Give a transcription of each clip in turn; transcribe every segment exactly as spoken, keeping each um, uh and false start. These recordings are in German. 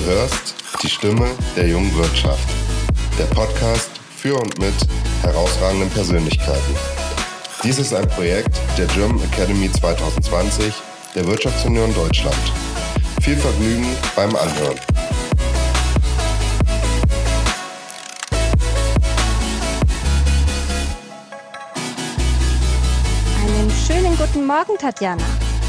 hörst die Stimme der jungen Wirtschaft. Der Podcast für und mit herausragenden Persönlichkeiten. Dies ist ein Projekt der German Academy zwanzig zwanzig der Wirtschaftsunion Deutschland. Viel Vergnügen beim Anhören. Einen schönen guten Morgen, Tatjana.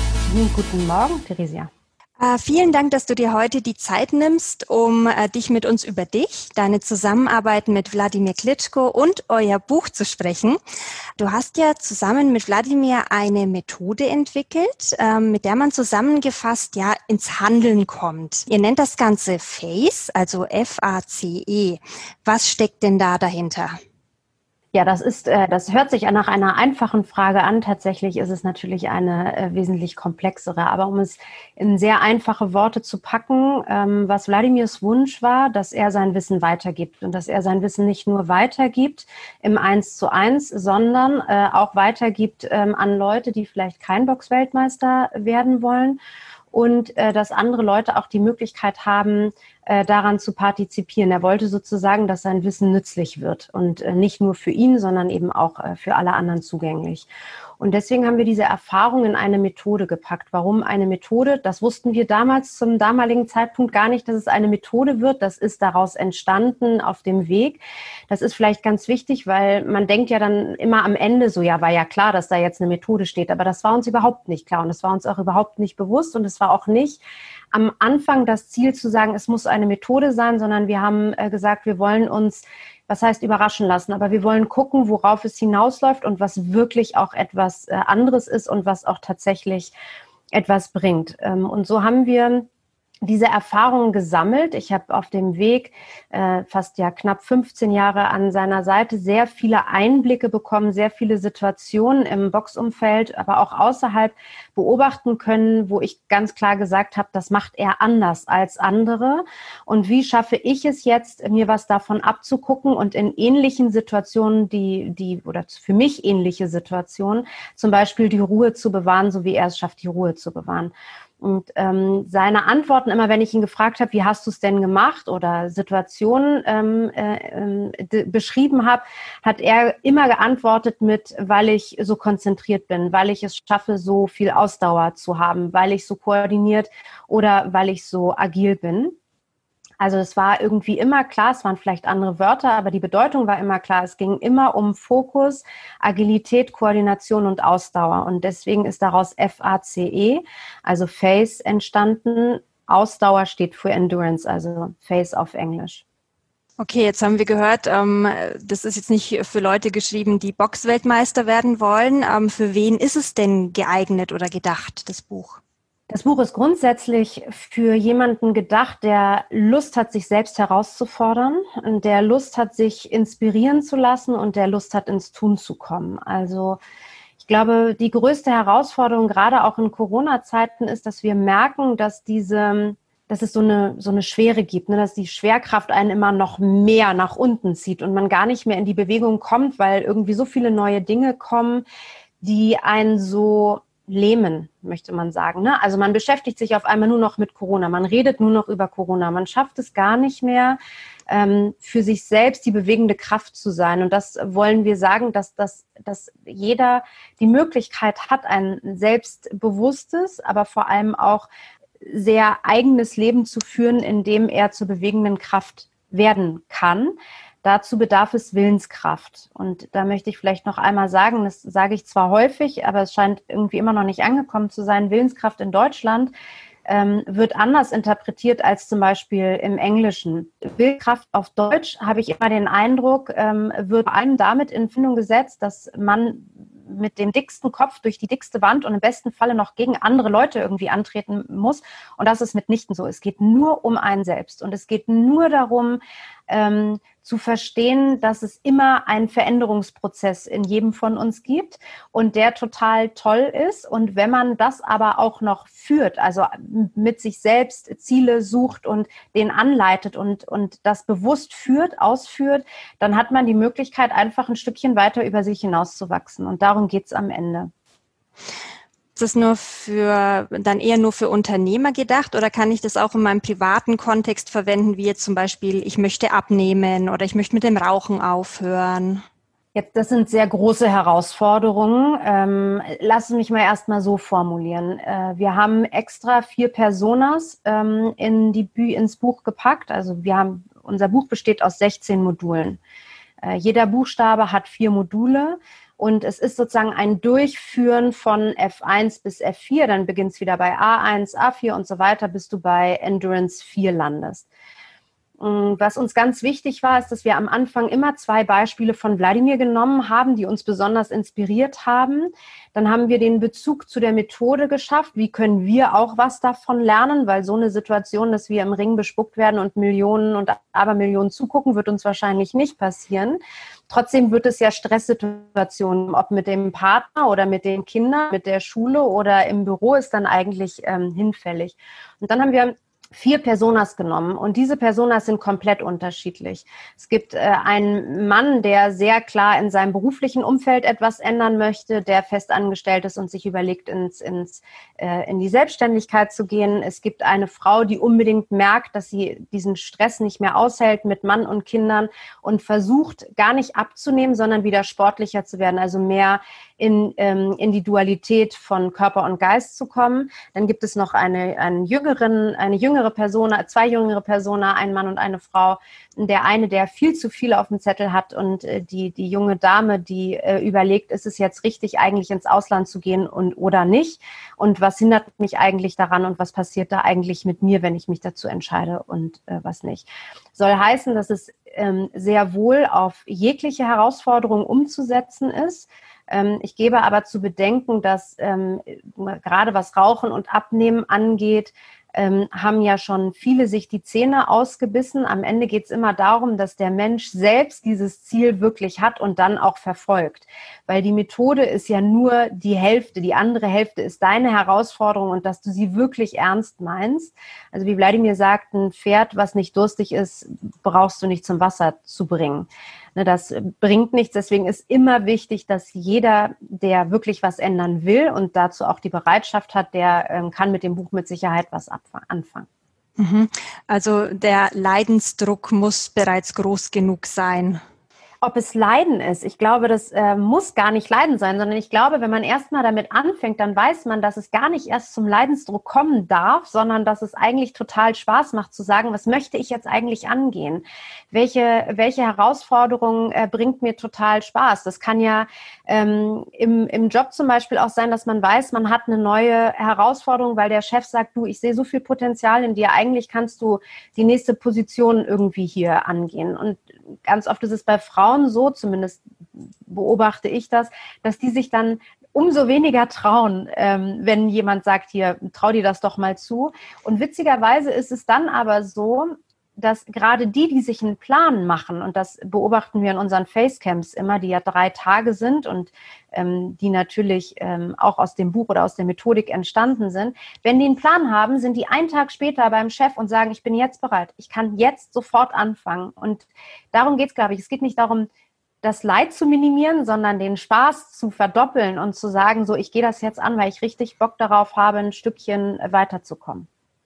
Guten Morgen, Theresia. Äh, vielen Dank, dass du dir heute die Zeit nimmst, um äh, dich mit uns über dich, deine Zusammenarbeit mit Wladimir Klitschko und euer Buch zu sprechen. Du hast ja zusammen mit Wladimir eine Methode entwickelt, äh, mit der man zusammengefasst ja ins Handeln kommt. Ihr nennt das Ganze FACE, also F A C E. Was steckt denn da dahinter? Ja, das ist, äh, das hört sich nach einer einfachen Frage an. Tatsächlich ist es natürlich eine äh, wesentlich komplexere. Aber um es in sehr einfache Worte zu packen, ähm, was Wladimirs Wunsch war, dass er sein Wissen weitergibt und dass er sein Wissen nicht nur weitergibt im Eins zu eins, sondern äh, auch weitergibt ähm, an Leute, die vielleicht kein Boxweltmeister werden wollen. Und äh, dass andere Leute auch die Möglichkeit haben, äh, daran zu partizipieren. Er wollte sozusagen, dass sein Wissen nützlich wird und äh, nicht nur für ihn, sondern eben auch äh, für alle anderen zugänglich. Und deswegen haben wir diese Erfahrung in eine Methode gepackt. Warum eine Methode? Das wussten wir damals zum damaligen Zeitpunkt gar nicht, dass es eine Methode wird. Das ist daraus entstanden auf dem Weg. Das ist vielleicht ganz wichtig, weil man denkt ja dann immer am Ende so, ja, war ja klar, dass da jetzt eine Methode steht. Aber das war uns überhaupt nicht klar und das war uns auch überhaupt nicht bewusst und es war auch nicht am Anfang das Ziel zu sagen, es muss eine Methode sein, sondern wir haben äh, gesagt, wir wollen uns, was heißt überraschen lassen, aber wir wollen gucken, worauf es hinausläuft und was wirklich auch etwas äh, anderes ist und was auch tatsächlich etwas bringt. Ähm, und so haben wir diese Erfahrungen gesammelt. Ich habe auf dem Weg äh, fast ja knapp fünfzehn Jahre an seiner Seite sehr viele Einblicke bekommen, sehr viele Situationen im Boxumfeld, aber auch außerhalb beobachten können, wo ich ganz klar gesagt habe, das macht er anders als andere. Und wie schaffe ich es jetzt, mir was davon abzugucken und in ähnlichen Situationen, die, die oder für mich ähnliche Situationen, zum Beispiel die Ruhe zu bewahren, so wie er es schafft, die Ruhe zu bewahren. Und ähm, seine Antworten immer, wenn ich ihn gefragt habe, wie hast du es denn gemacht oder Situationen ähm, äh, äh, beschrieben habe, hat er immer geantwortet mit, weil ich so konzentriert bin, weil ich es schaffe, so viel Ausdauer zu haben, weil ich so koordiniert oder weil ich so agil bin. Also es war irgendwie immer klar, es waren vielleicht andere Wörter, aber die Bedeutung war immer klar. Es ging immer um Fokus, Agilität, Koordination und Ausdauer. Und deswegen ist daraus F A C E, also FACE, entstanden. Ausdauer steht für Endurance, also FACE auf Englisch. Okay, jetzt haben wir gehört, ähm, das ist jetzt nicht für Leute geschrieben, die Boxweltmeister werden wollen. Ähm, für wen ist es denn geeignet oder gedacht, das Buch? Das Buch ist grundsätzlich für jemanden gedacht, der Lust hat, sich selbst herauszufordern, der Lust hat, sich inspirieren zu lassen und der Lust hat, ins Tun zu kommen. Also ich glaube, die größte Herausforderung, gerade auch in Corona-Zeiten, ist, dass wir merken, dass diese, dass es so eine, so eine Schwere gibt, ne, dass die Schwerkraft einen immer noch mehr nach unten zieht und man gar nicht mehr in die Bewegung kommt, weil irgendwie so viele neue Dinge kommen, die einen so lähmen, möchte man sagen. Ne? Also man beschäftigt sich auf einmal nur noch mit Corona, man redet nur noch über Corona, man schafft es gar nicht mehr, ähm, für sich selbst die bewegende Kraft zu sein. Und das wollen wir sagen, dass, dass, dass jeder die Möglichkeit hat, ein selbstbewusstes, aber vor allem auch sehr eigenes Leben zu führen, in dem er zur bewegenden Kraft werden kann. Dazu bedarf es Willenskraft. Und da möchte ich vielleicht noch einmal sagen, das sage ich zwar häufig, aber es scheint irgendwie immer noch nicht angekommen zu sein, Willenskraft in Deutschland ähm, wird anders interpretiert als zum Beispiel im Englischen. Willenskraft auf Deutsch, habe ich immer den Eindruck, ähm, wird vor allem damit in Verbindung gesetzt, dass man mit dem dicksten Kopf durch die dickste Wand und im besten Falle noch gegen andere Leute irgendwie antreten muss. Und das ist mitnichten so. Es geht nur um einen selbst. Und es geht nur darum, ähm, zu verstehen, dass es immer einen Veränderungsprozess in jedem von uns gibt und der total toll ist. Und wenn man das aber auch noch führt, also mit sich selbst Ziele sucht und den anleitet und, und das bewusst führt, ausführt, dann hat man die Möglichkeit, einfach ein Stückchen weiter über sich hinauszuwachsen. Und darum geht es am Ende. Ist das nur für, dann eher nur für Unternehmer gedacht oder kann ich das auch in meinem privaten Kontext verwenden, wie jetzt zum Beispiel, ich möchte abnehmen oder ich möchte mit dem Rauchen aufhören? Jetzt, das sind sehr große Herausforderungen. Ähm, lass mich mal erstmal so formulieren. Äh, wir haben extra vier Personas ähm, in die Bü- ins Buch gepackt. Also wir haben, unser Buch besteht aus sechzehn Modulen. Äh, jeder Buchstabe hat vier Module. Und es ist sozusagen ein Durchführen von F eins bis F vier, dann beginnt es wieder bei A eins, A vier und so weiter, bis du bei Endurance vier landest. Was uns ganz wichtig war, ist, dass wir am Anfang immer zwei Beispiele von Wladimir genommen haben, die uns besonders inspiriert haben. Dann haben wir den Bezug zu der Methode geschafft. Wie können wir auch was davon lernen? Weil so eine Situation, dass wir im Ring bespuckt werden und Millionen und Abermillionen zugucken, wird uns wahrscheinlich nicht passieren. Trotzdem wird es ja Stresssituationen, ob mit dem Partner oder mit den Kindern, mit der Schule oder im Büro, ist dann eigentlich ähm, hinfällig. Und dann haben wir vier Personas genommen und diese Personas sind komplett unterschiedlich. Es gibt äh, einen Mann, der sehr klar in seinem beruflichen Umfeld etwas ändern möchte, der fest angestellt ist und sich überlegt, ins, ins, äh, in die Selbstständigkeit zu gehen. Es gibt eine Frau, die unbedingt merkt, dass sie diesen Stress nicht mehr aushält mit Mann und Kindern und versucht, gar nicht abzunehmen, sondern wieder sportlicher zu werden, also mehr in, ähm, in die Dualität von Körper und Geist zu kommen. Dann gibt es noch eine, einen jüngeren, eine jüngere Person, zwei jüngere Personen, ein Mann und eine Frau. Der eine, der viel zu viel auf dem Zettel hat und äh, die, die junge Dame, die äh, überlegt, ist es jetzt richtig, eigentlich ins Ausland zu gehen und oder nicht? Und was hindert mich eigentlich daran und was passiert da eigentlich mit mir, wenn ich mich dazu entscheide und äh, was nicht? Soll heißen, dass es ähm, sehr wohl auf jegliche Herausforderung umzusetzen ist. Ich gebe aber zu bedenken, dass ähm, gerade was Rauchen und Abnehmen angeht, ähm, haben ja schon viele sich die Zähne ausgebissen. Am Ende geht es immer darum, dass der Mensch selbst dieses Ziel wirklich hat und dann auch verfolgt. Weil die Methode ist ja nur die Hälfte, die andere Hälfte ist deine Herausforderung und dass du sie wirklich ernst meinst. Also wie Wladimir sagt, ein Pferd, was nicht durstig ist, brauchst du nicht zum Wasser zu bringen. Das bringt nichts, deswegen ist immer wichtig, dass jeder, der wirklich was ändern will und dazu auch die Bereitschaft hat, der ähm, kann mit dem Buch mit Sicherheit was anfangen. Also der Leidensdruck muss bereits groß genug sein. Ob es Leiden ist, ich glaube, das äh, muss gar nicht Leiden sein, sondern ich glaube, wenn man erstmal damit anfängt, dann weiß man, dass es gar nicht erst zum Leidensdruck kommen darf, sondern dass es eigentlich total Spaß macht zu sagen, was möchte ich jetzt eigentlich angehen? Welche, welche Herausforderung äh, bringt mir total Spaß? Das kann ja ähm, im, im Job zum Beispiel auch sein, dass man weiß, man hat eine neue Herausforderung, weil der Chef sagt, du, ich sehe so viel Potenzial in dir, eigentlich kannst du die nächste Position irgendwie hier angehen. Und ganz oft ist es bei Frauen so, zumindest beobachte ich das, dass die sich dann umso weniger trauen, ähm, wenn jemand sagt, hier, trau dir das doch mal zu. Und witzigerweise ist es dann aber so, dass gerade die, die sich einen Plan machen, und das beobachten wir in unseren Facecamps immer, die ja drei Tage sind und ähm, die natürlich ähm, auch aus dem Buch oder aus der Methodik entstanden sind, wenn die einen Plan haben, sind die einen Tag später beim Chef und sagen, ich bin jetzt bereit, ich kann jetzt sofort anfangen. Und darum geht es, glaube ich. Es geht nicht darum, das Leid zu minimieren, sondern den Spaß zu verdoppeln und zu sagen, so, ich gehe das jetzt an, weil ich richtig Bock darauf habe, ein Stückchen weiterzukommen.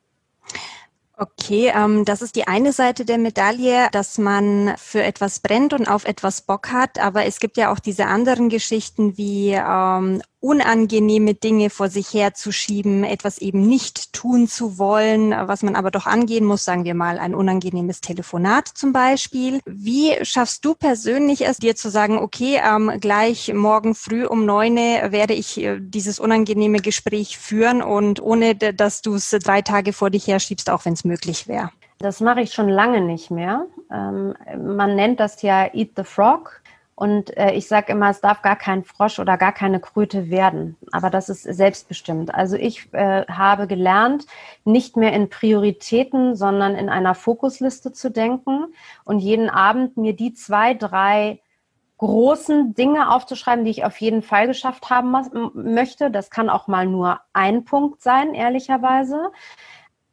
Okay, ähm, das ist die eine Seite der Medaille, dass man für etwas brennt und auf etwas Bock hat. Aber es gibt ja auch diese anderen Geschichten wie ähm, unangenehme Dinge vor sich herzuschieben, etwas eben nicht tun zu wollen, was man aber doch angehen muss, sagen wir mal ein unangenehmes Telefonat zum Beispiel. Wie schaffst du persönlich es, dir zu sagen, okay, ähm, gleich morgen früh um neun werde ich äh, dieses unangenehme Gespräch führen und ohne, dass du es drei Tage vor dich herschiebst, auch wenn es möglich wäre? Das mache ich schon lange nicht mehr. Ähm, man nennt das ja Eat the Frog. Und äh, ich sage immer, es darf gar kein Frosch oder gar keine Kröte werden. Aber das ist selbstbestimmt. Also ich äh, habe gelernt, nicht mehr in Prioritäten, sondern in einer Fokusliste zu denken und jeden Abend mir die zwei, drei großen Dinge aufzuschreiben, die ich auf jeden Fall geschafft haben möchte. Das kann auch mal nur ein Punkt sein, ehrlicherweise.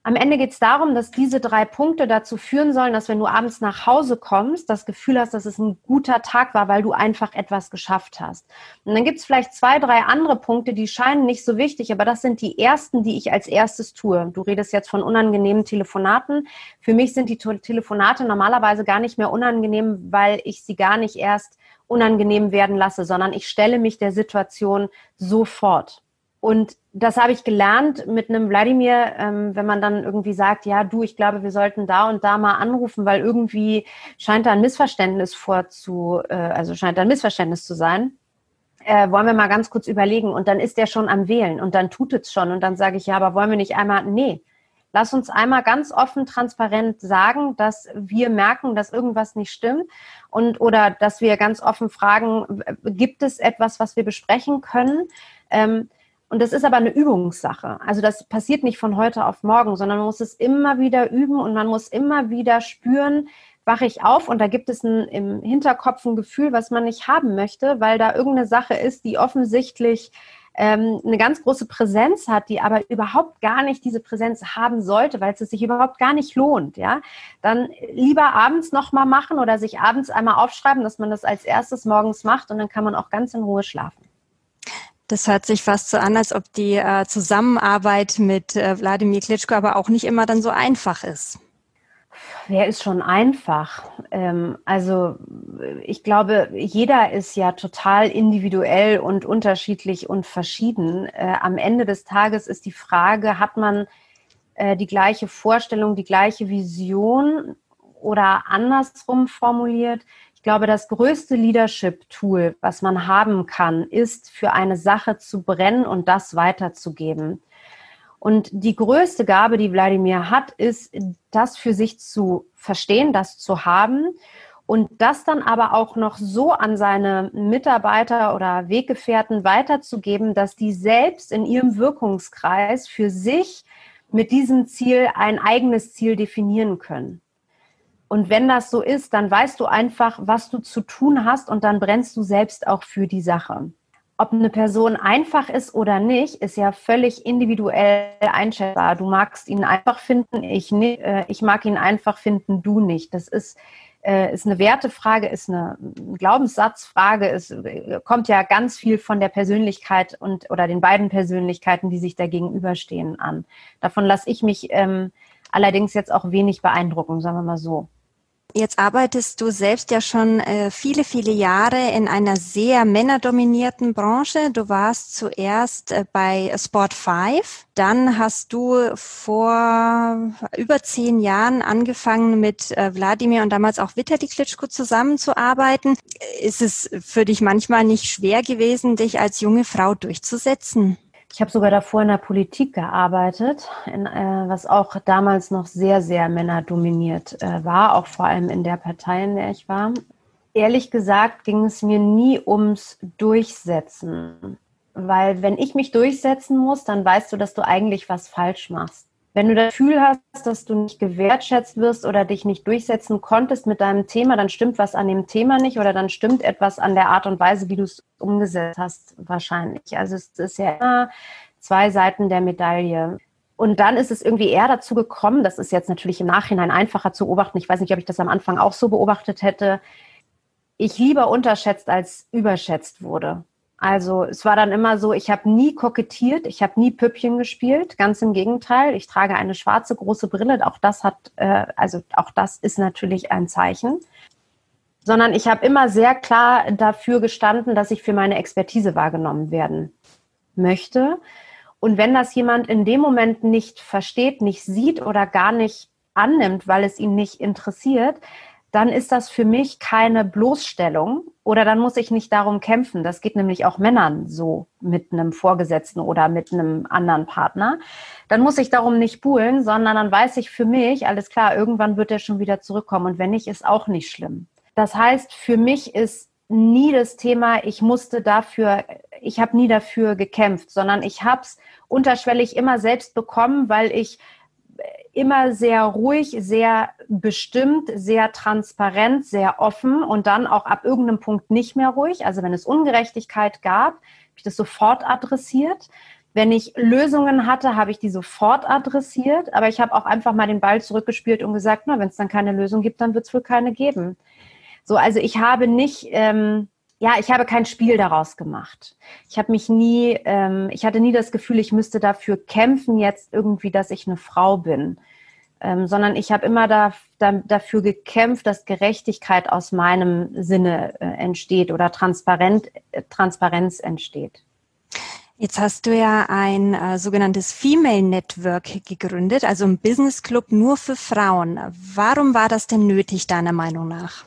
Am Ende geht es darum, dass diese drei Punkte dazu führen sollen, dass wenn du abends nach Hause kommst, das Gefühl hast, dass es ein guter Tag war, weil du einfach etwas geschafft hast. Und dann gibt es vielleicht zwei, drei andere Punkte, die scheinen nicht so wichtig, aber das sind die ersten, die ich als erstes tue. Du redest jetzt von unangenehmen Telefonaten. Für mich sind die Telefonate normalerweise gar nicht mehr unangenehm, weil ich sie gar nicht erst unangenehm werden lasse, sondern ich stelle mich der Situation sofort. Und das habe ich gelernt mit einem Wladimir, ähm, wenn man dann irgendwie sagt, ja du, ich glaube, wir sollten da und da mal anrufen, weil irgendwie scheint da ein Missverständnis vorzu, äh, also scheint da ein Missverständnis zu sein. Äh, wollen wir mal ganz kurz überlegen. Und dann ist der schon am Wählen und dann tut es schon. Und dann sage ich, ja, aber wollen wir nicht einmal, nee, lass uns einmal ganz offen, transparent sagen, dass wir merken, dass irgendwas nicht stimmt und oder dass wir ganz offen fragen, gibt es etwas, was wir besprechen können? Ähm, Und das ist aber eine Übungssache. Also das passiert nicht von heute auf morgen, sondern man muss es immer wieder üben und man muss immer wieder spüren, wache ich auf und da gibt es ein, im Hinterkopf ein Gefühl, was man nicht haben möchte, weil da irgendeine Sache ist, die offensichtlich ähm, eine ganz große Präsenz hat, die aber überhaupt gar nicht diese Präsenz haben sollte, weil es sich überhaupt gar nicht lohnt. Ja, dann lieber abends nochmal machen oder sich abends einmal aufschreiben, dass man das als erstes morgens macht und dann kann man auch ganz in Ruhe schlafen. Das hört sich fast so an, als ob die äh, Zusammenarbeit mit äh, Wladimir Klitschko aber auch nicht immer dann so einfach ist. Wer ist schon einfach? Ähm, also ich glaube, jeder ist ja total individuell und unterschiedlich und verschieden. Äh, am Ende des Tages ist die Frage, hat man äh, die gleiche Vorstellung, die gleiche Vision oder andersrum formuliert? Ich glaube, das größte Leadership-Tool, was man haben kann, ist, für eine Sache zu brennen und das weiterzugeben. Und die größte Gabe, die Wladimir hat, ist, das für sich zu verstehen, das zu haben und das dann aber auch noch so an seine Mitarbeiter oder Weggefährten weiterzugeben, dass die selbst in ihrem Wirkungskreis für sich mit diesem Ziel ein eigenes Ziel definieren können. Und wenn das so ist, dann weißt du einfach, was du zu tun hast und dann brennst du selbst auch für die Sache. Ob eine Person einfach ist oder nicht, ist ja völlig individuell einschätzbar. Du magst ihn einfach finden, ich nicht. Ich mag ihn einfach finden, du nicht. Das ist, ist eine Wertefrage, ist eine Glaubenssatzfrage. Es kommt ja ganz viel von der Persönlichkeit und oder den beiden Persönlichkeiten, die sich da gegenüberstehen, an. Davon lasse ich mich ähm, allerdings jetzt auch wenig beeindrucken, sagen wir mal so. Jetzt arbeitest du selbst ja schon äh, viele, viele Jahre in einer sehr männerdominierten Branche. Du warst zuerst äh, bei Sport fünf, dann hast du vor über zehn Jahren angefangen mit äh, Wladimir und damals auch Vitali Klitschko zusammenzuarbeiten. Ist es für dich manchmal nicht schwer gewesen, dich als junge Frau durchzusetzen? Ich habe sogar davor in der Politik gearbeitet, in, äh, was auch damals noch sehr, sehr männerdominiert äh, war, auch vor allem in der Partei, in der ich war. Ehrlich gesagt ging es mir nie ums Durchsetzen, weil wenn ich mich durchsetzen muss, dann weißt du, dass du eigentlich was falsch machst. Wenn du das Gefühl hast, dass du nicht gewertschätzt wirst oder dich nicht durchsetzen konntest mit deinem Thema, dann stimmt was an dem Thema nicht oder dann stimmt etwas an der Art und Weise, wie du es umgesetzt hast, wahrscheinlich. Also es ist ja immer zwei Seiten der Medaille. Und dann ist es irgendwie eher dazu gekommen, das ist jetzt natürlich im Nachhinein einfacher zu beobachten, ich weiß nicht, ob ich das am Anfang auch so beobachtet hätte, ich lieber unterschätzt als überschätzt wurde. Also es war dann immer so, ich habe nie kokettiert, ich habe nie Püppchen gespielt, ganz im Gegenteil. Ich trage eine schwarze große Brille, auch das hat, äh, also auch das ist natürlich ein Zeichen. Sondern ich habe immer sehr klar dafür gestanden, dass ich für meine Expertise wahrgenommen werden möchte. Und wenn das jemand in dem Moment nicht versteht, nicht sieht oder gar nicht annimmt, weil es ihn nicht interessiert, dann ist das für mich keine Bloßstellung oder dann muss ich nicht darum kämpfen. Das geht nämlich auch Männern so mit einem Vorgesetzten oder mit einem anderen Partner. Dann muss ich darum nicht buhlen, sondern dann weiß ich für mich, alles klar, irgendwann wird er schon wieder zurückkommen und wenn nicht, ist auch nicht schlimm. Das heißt, für mich ist nie das Thema, ich musste dafür, ich habe nie dafür gekämpft, sondern ich habe es unterschwellig immer selbst bekommen, weil ich immer sehr ruhig, sehr bestimmt, sehr transparent, sehr offen und dann auch ab irgendeinem Punkt nicht mehr ruhig. Also wenn es Ungerechtigkeit gab, habe ich das sofort adressiert. Wenn ich Lösungen hatte, habe ich die sofort adressiert, aber ich habe auch einfach mal den Ball zurückgespielt und gesagt, na, wenn es dann keine Lösung gibt, dann wird es wohl keine geben. So, also ich habe nicht, ähm, ja, ich habe kein Spiel daraus gemacht. Ich habe mich nie, ähm, ich hatte nie das Gefühl, ich müsste dafür kämpfen jetzt irgendwie, dass ich eine Frau bin. Ähm, sondern ich habe immer da, da, dafür gekämpft, dass Gerechtigkeit aus meinem Sinne äh, entsteht oder transparent, äh, Transparenz entsteht. Jetzt hast du ja ein äh, sogenanntes Female Network gegründet, also ein Business Club nur für Frauen. Warum war das denn nötig, deiner Meinung nach?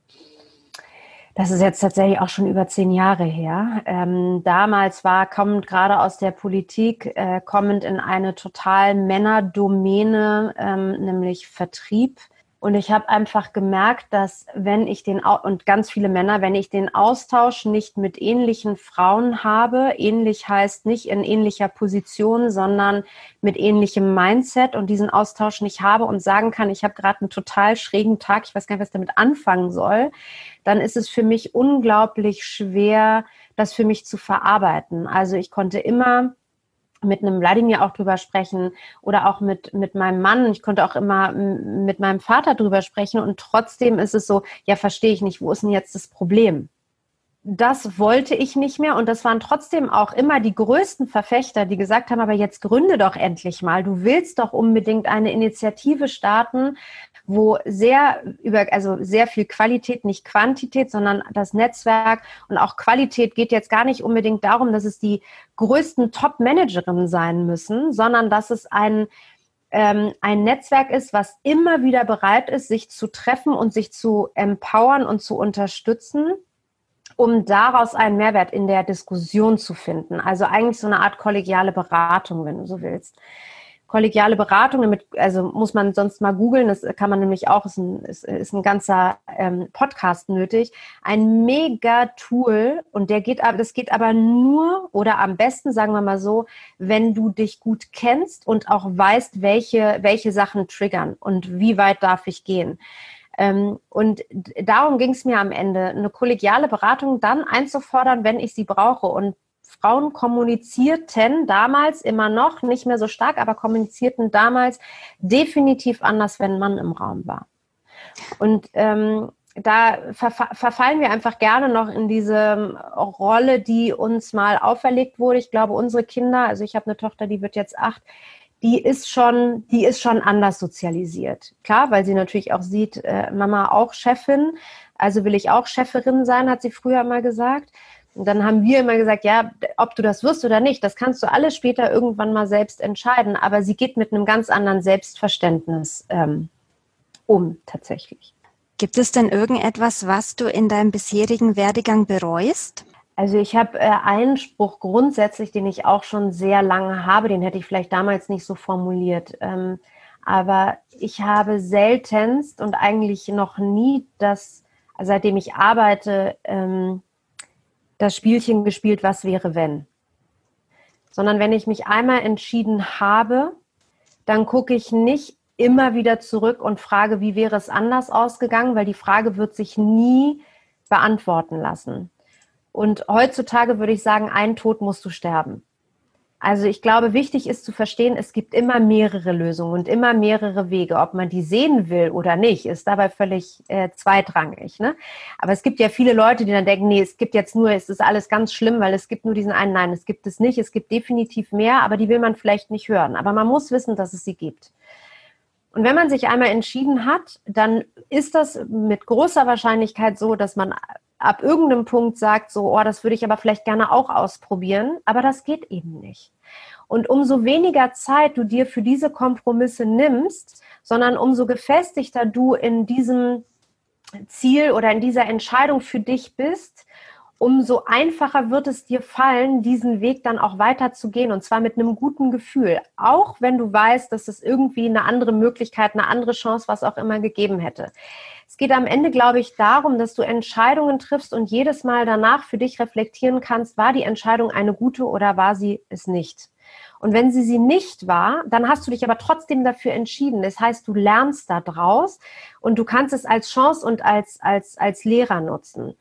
Das ist jetzt tatsächlich auch schon über zehn Jahre her. Ähm, damals war, kommend gerade aus der Politik, äh, kommend in eine total Männerdomäne, ähm, nämlich Vertrieb. Und ich habe einfach gemerkt, dass wenn ich den, und ganz viele Männer, wenn ich den Austausch nicht mit ähnlichen Frauen habe, ähnlich heißt nicht in ähnlicher Position, sondern mit ähnlichem Mindset und diesen Austausch nicht habe und sagen kann, ich habe gerade einen total schrägen Tag, ich weiß gar nicht, was ich damit anfangen soll, dann ist es für mich unglaublich schwer, das für mich zu verarbeiten. Also ich konnte immer mit einem Wladimir auch drüber sprechen oder auch mit, mit meinem Mann. Ich konnte auch immer mit meinem Vater drüber sprechen und trotzdem ist es so, ja, verstehe ich nicht, wo ist denn jetzt das Problem? Das wollte ich nicht mehr und das waren trotzdem auch immer die größten Verfechter, die gesagt haben, aber jetzt gründe doch endlich mal. Du willst doch unbedingt eine Initiative starten, wo sehr über, also sehr viel Qualität, nicht Quantität, sondern das Netzwerk und auch Qualität geht jetzt gar nicht unbedingt darum, dass es die größten Top-Managerinnen sein müssen, sondern dass es ein, ähm, ein Netzwerk ist, was immer wieder bereit ist, sich zu treffen und sich zu empowern und zu unterstützen, um daraus einen Mehrwert in der Diskussion zu finden. Also eigentlich so eine Art kollegiale Beratung, wenn du so willst. Kollegiale Beratung, damit, also muss man sonst mal googeln, das kann man nämlich auch, ist ein, ist, ist ein ganzer ähm, Podcast nötig, ein Mega-Tool und der geht, das geht aber nur oder am besten, sagen wir mal so, wenn du dich gut kennst und auch weißt, welche, welche Sachen triggern und wie weit darf ich gehen. Ähm, und darum ging es mir am Ende, eine kollegiale Beratung dann einzufordern, wenn ich sie brauche und Frauen kommunizierten damals immer noch, nicht mehr so stark, aber kommunizierten damals definitiv anders, wenn ein Mann im Raum war. Und ähm, da verfa- verfallen wir einfach gerne noch in diese Rolle, die uns mal auferlegt wurde. Ich glaube, unsere Kinder, also ich habe eine Tochter, die wird jetzt acht, die ist schon, die ist schon anders sozialisiert. Klar, weil sie natürlich auch sieht, äh, Mama auch Chefin, also will ich auch Chefin sein, hat sie früher mal gesagt. Und dann haben wir immer gesagt, ja, ob du das wirst oder nicht, das kannst du alles später irgendwann mal selbst entscheiden. Aber sie geht mit einem ganz anderen Selbstverständnis ähm, um, tatsächlich. Gibt es denn irgendetwas, was du in deinem bisherigen Werdegang bereust? Also ich habe äh, einen Spruch grundsätzlich, den ich auch schon sehr lange habe, den hätte ich vielleicht damals nicht so formuliert. Ähm, aber ich habe seltenst und eigentlich noch nie das, seitdem ich arbeite, ähm, das Spielchen gespielt, was wäre, wenn. Sondern wenn ich mich einmal entschieden habe, dann gucke ich nicht immer wieder zurück und frage, wie wäre es anders ausgegangen, weil die Frage wird sich nie beantworten lassen. Und heutzutage würde ich sagen, ein Tod musst du sterben. Also ich glaube, wichtig ist zu verstehen, es gibt immer mehrere Lösungen und immer mehrere Wege. Ob man die sehen will oder nicht, ist dabei völlig äh, zweitrangig. Ne? Aber es gibt ja viele Leute, die dann denken, nee, es gibt jetzt nur, es ist alles ganz schlimm, weil es gibt nur diesen einen. Nein, es gibt es nicht. Es gibt definitiv mehr, aber die will man vielleicht nicht hören. Aber man muss wissen, dass es sie gibt. Und wenn man sich einmal entschieden hat, dann ist das mit großer Wahrscheinlichkeit so, dass man ab irgendeinem Punkt sagt, so, oh, das würde ich aber vielleicht gerne auch ausprobieren, aber das geht eben nicht. Und umso weniger Zeit du dir für diese Kompromisse nimmst, sondern umso gefestigter du in diesem Ziel oder in dieser Entscheidung für dich bist, umso einfacher wird es dir fallen, diesen Weg dann auch weiterzugehen und zwar mit einem guten Gefühl. Auch wenn du weißt, dass es irgendwie eine andere Möglichkeit, eine andere Chance, was auch immer gegeben hätte. Es geht am Ende, glaube ich, darum, dass du Entscheidungen triffst und jedes Mal danach für dich reflektieren kannst, war die Entscheidung eine gute oder war sie es nicht? Und wenn sie sie nicht war, dann hast du dich aber trotzdem dafür entschieden. Das heißt, du lernst da draus und du kannst es als Chance und als, als, als Lehrer nutzen.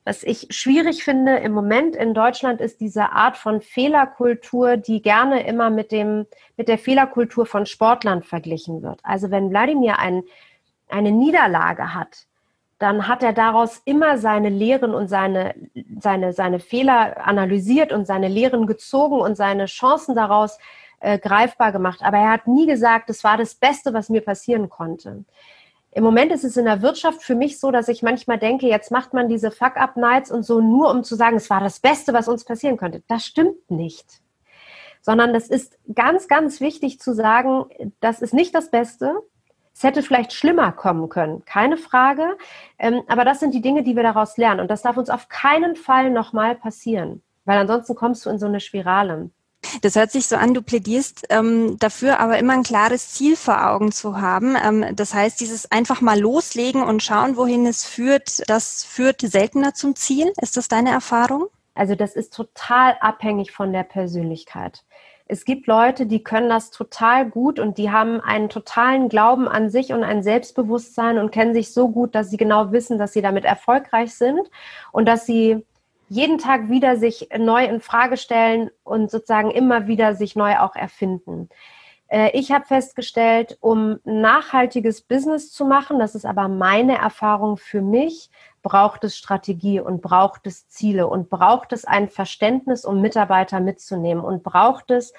Was ich schwierig finde im Moment in Deutschland ist diese Art von Fehlerkultur, die gerne immer mit dem, mit der Fehlerkultur von Sportlern verglichen wird. Also wenn Wladimir ein, eine Niederlage hat, dann hat er daraus immer seine Lehren und seine, seine, seine Fehler analysiert und seine Lehren gezogen und seine Chancen daraus äh, greifbar gemacht. Aber er hat nie gesagt, das war das Beste, was mir passieren konnte. Im Moment ist es in der Wirtschaft für mich so, dass ich manchmal denke, jetzt macht man diese Fuck-Up-Nights und so nur, um zu sagen, es war das Beste, was uns passieren könnte. Das stimmt nicht. Sondern das ist ganz, ganz wichtig zu sagen, das ist nicht das Beste. Es hätte vielleicht schlimmer kommen können, keine Frage. Ähm, aber das sind die Dinge, die wir daraus lernen. Und das darf uns auf keinen Fall nochmal passieren. Weil ansonsten kommst du in so eine Spirale. Das hört sich so an, du plädierst ähm, dafür, aber immer ein klares Ziel vor Augen zu haben. Ähm, das heißt, dieses einfach mal loslegen und schauen, wohin es führt, das führt seltener zum Ziel. Ist das deine Erfahrung? Also das ist total abhängig von der Persönlichkeit. Es gibt Leute, die können das total gut und die haben einen totalen Glauben an sich und ein Selbstbewusstsein und kennen sich so gut, dass sie genau wissen, dass sie damit erfolgreich sind und dass sie jeden Tag wieder sich neu in Frage stellen und sozusagen immer wieder sich neu auch erfinden. Ich habe festgestellt, um nachhaltiges Business zu machen, das ist aber meine Erfahrung für mich, braucht es Strategie und braucht es Ziele und braucht es ein Verständnis, um Mitarbeiter mitzunehmen und braucht es,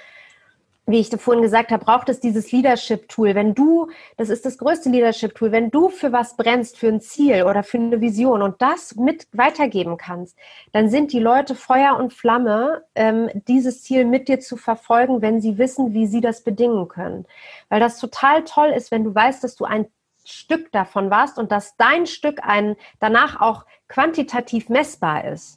wie ich vorhin gesagt habe, braucht es dieses Leadership-Tool. Wenn du, das ist das größte Leadership-Tool, wenn du für was brennst, für ein Ziel oder für eine Vision und das mit weitergeben kannst, dann sind die Leute Feuer und Flamme, ähm, dieses Ziel mit dir zu verfolgen, wenn sie wissen, wie sie das bedingen können. Weil das total toll ist, wenn du weißt, dass du ein Stück davon warst und dass dein Stück ein, danach auch quantitativ messbar ist.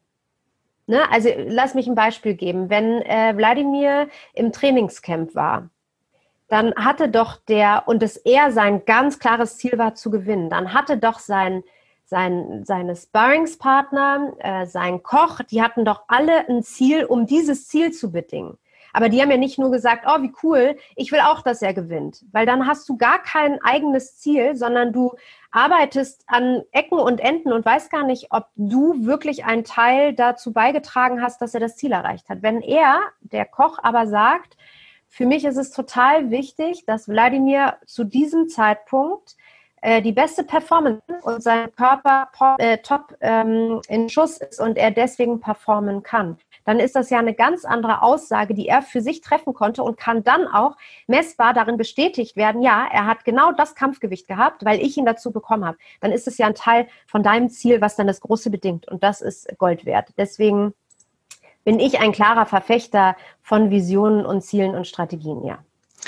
Ne? Also lass mich ein Beispiel geben. Wenn äh, Wladimir im Trainingscamp war, dann hatte doch der, und es er sein ganz klares Ziel war zu gewinnen, dann hatte doch sein, sein, seine Sparringspartner, äh, sein Koch, die hatten doch alle ein Ziel, um dieses Ziel zu bedingen. Aber die haben ja nicht nur gesagt, oh, wie cool, ich will auch, dass er gewinnt. Weil dann hast du gar kein eigenes Ziel, sondern du arbeitest an Ecken und Enden und weißt gar nicht, ob du wirklich einen Teil dazu beigetragen hast, dass er das Ziel erreicht hat. Wenn er, der Koch, aber sagt, für mich ist es total wichtig, dass Wladimir zu diesem Zeitpunkt äh, die beste Performance und sein Körper äh, top ähm, in Schuss ist und er deswegen performen kann, dann ist das ja eine ganz andere Aussage, die er für sich treffen konnte und kann dann auch messbar darin bestätigt werden, ja, er hat genau das Kampfgewicht gehabt, weil ich ihn dazu bekommen habe. Dann ist es ja ein Teil von deinem Ziel, was dann das Große bedingt und das ist Gold wert. Deswegen bin ich ein klarer Verfechter von Visionen und Zielen und Strategien, ja.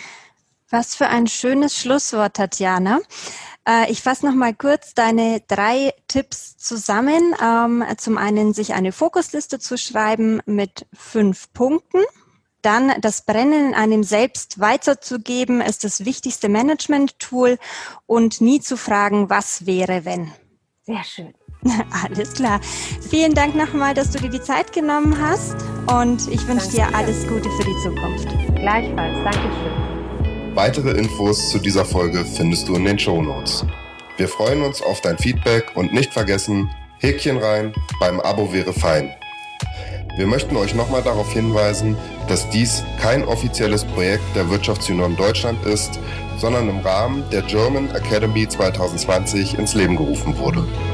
Was für ein schönes Schlusswort, Tatjana. Ich fasse noch mal kurz deine drei Tipps zusammen. Zum einen, sich eine Fokusliste zu schreiben mit fünf Punkten. Dann das Brennen in einem selbst weiterzugeben, ist das wichtigste Management-Tool und nie zu fragen, was wäre, wenn. Sehr schön. Alles klar. Vielen Dank nochmal, dass du dir die Zeit genommen hast und ich wünsche dir alles Gute für die Zukunft. Gleichfalls. Dankeschön. Weitere Infos zu dieser Folge findest du in den Shownotes. Wir freuen uns auf dein Feedback und nicht vergessen, Häkchen rein, beim Abo wäre fein. Wir möchten euch nochmal darauf hinweisen, dass dies kein offizielles Projekt der Wirtschaftsunion Deutschland ist, sondern im Rahmen der German Academy zwanzig zwanzig ins Leben gerufen wurde.